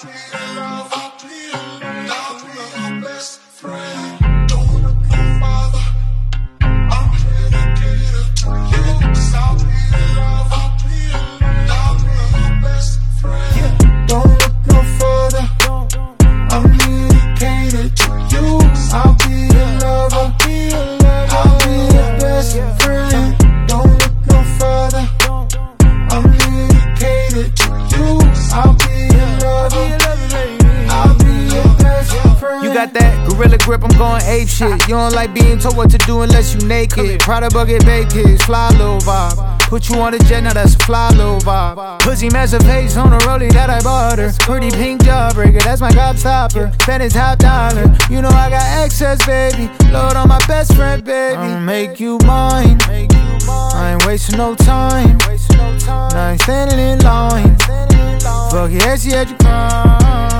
Grip, I'm going ape shit. You don't like being told what to do unless you naked. Prada bucket baked, fly little vibe. Put you on a jet, now that's a fly little vibe. Pussy massive face on a rollie that I bought her. Pretty pink jawbreaker, that's my gobstopper. Spend his $5. You know I got excess, baby. Load on my best friend, baby. I'ma make you mine. I ain't wasting no time. Now I ain't standing in line. Fuck your ass, you had your crime.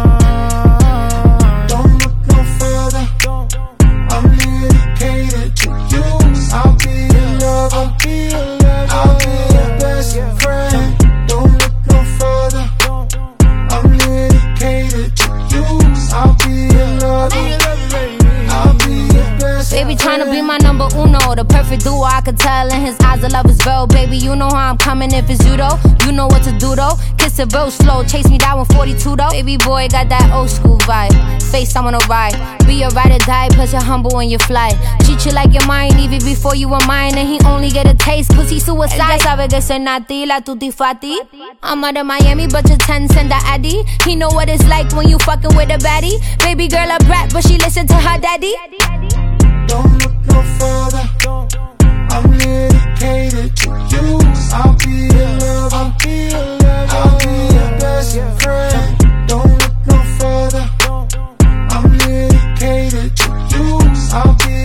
I'm dedicated to you. I'll be your lover. I'll be your best friend. Don't look no further. I'm dedicated to you. I'll be your lover. I'll be your best friend. Baby tryna be my number uno, the perfect duo. I could tell in his eyes the love is real. Baby, you know how I'm coming if it's you though. You know what to do though. Kiss it real slow, chase me down with 42 though. Baby boy got that old school vibe. Face I'm on a ride. Be a ride or die, plus you're humble when you fly. Treat you like your mind even before you were mine. And he only get a taste cause he's suicide. Ya sabe que soy nati, la tutti fati. I'm out of Miami but your 10 send the addy. He know what it's like when you fucking with a baddie. Baby girl a brat but she listen to her daddy. Don't look no further. I'm dedicated to you. I'll be your lover. I'll be your best friend. Don't look no further. I'm dedicated to you. I'll be